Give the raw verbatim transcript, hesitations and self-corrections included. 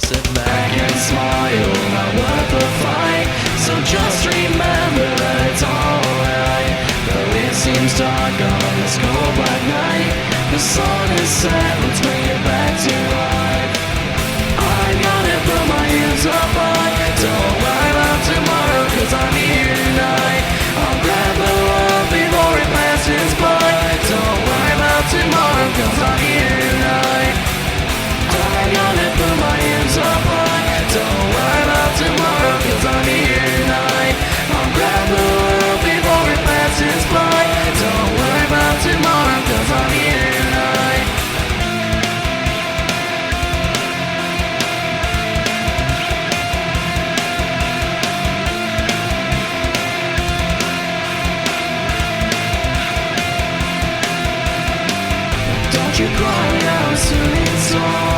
Sit back and smile, not worth the fight. So just remember that it's alright. Though it seems dark on this cold black night, the sun is set, let's bring it back to life. I gotta put my hands up high. Don't worry about tomorrow, cause I'm here tonight. I'll grab the world before it passes by. Don't worry about tomorrow, cause I'm here tonight. I gotta put my hands up high. Don't worry about tomorrow, cause I'm here tonight. I'll grab the world before it passes by. Don't worry about tomorrow, cause I'm here tonight. Don't you cry, I'll soon it's all.